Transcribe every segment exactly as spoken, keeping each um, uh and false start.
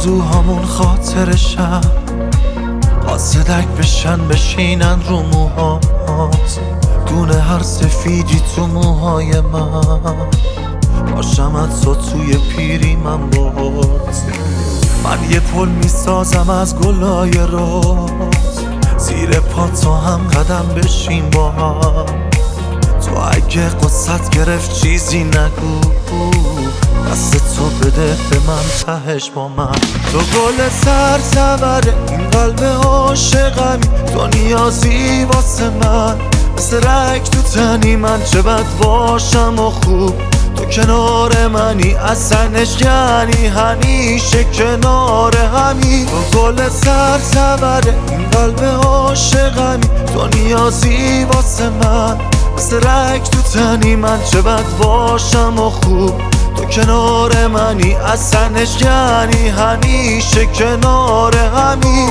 آرزوهامون خاطرشم، قاصدک بشن بشینن رو موهات، دونه هر سفیدی تو موهای من، باشمت تا توی پیری من بات. من یه پل میسازم از گلای روز، زیر پا تا هم قدم بشیم با هم. تو اگه قصت گرفت چیزی نگو، دست تو بده به من تهش با من. تو گل سرسبره این قلب عاشقمی، تو نیازی واسه من، مثل رگ تو تنی من. چه بد باشم و خوب تو کنار منی، اصلش یعنی همیشه کنار همی. تو گل سرسبره این قلب عاشقمی، تو نیازی واسه من، مثل رگ تو تنی من. چه بد باشم و خوب تو کنار منی، اصلش یعنی همیشه کنار همی.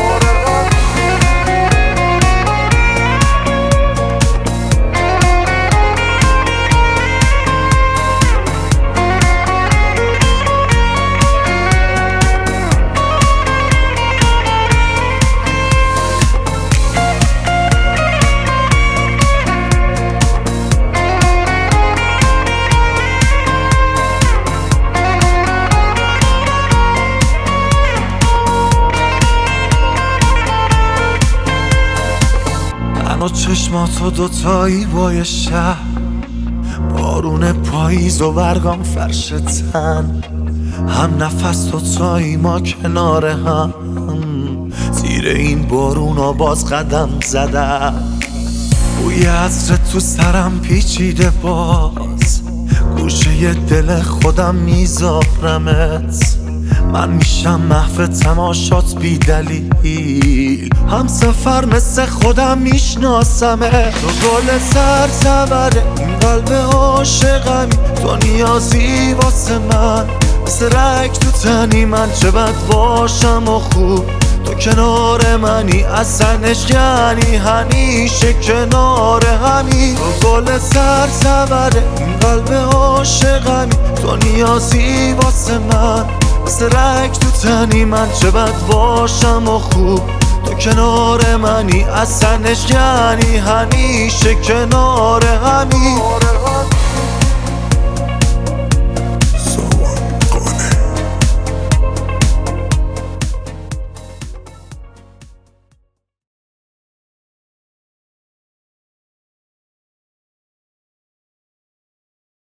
و چشماتو دوتایی بای شهر، بارون پاییز و برگام فرش تن، هم نفس دوتایی ما کنار هم، زیر این بارونا باز قدم زدم. بوی عطر تو سرم پیچیده باز، گوشه دل خودم میذارمت. من میشم محو تماشات بی دلیل، هم سفر مثل خودم میشناسمه. تو گل سرسبره این قلب عاشقمی، تو نیازی واسه من، مثل رگ تو تنی من. چه بد باشم و خوب تو کنار منی، اصلش یعنی همیشه کنار همی. تو گل سرسبره این قلب عاشقمی، تو نیازی واسه من، مثل رگ تو تنی من. چه بد باشم و خوب تو کنار منی، اصلش یعنی همیشه کنار همی.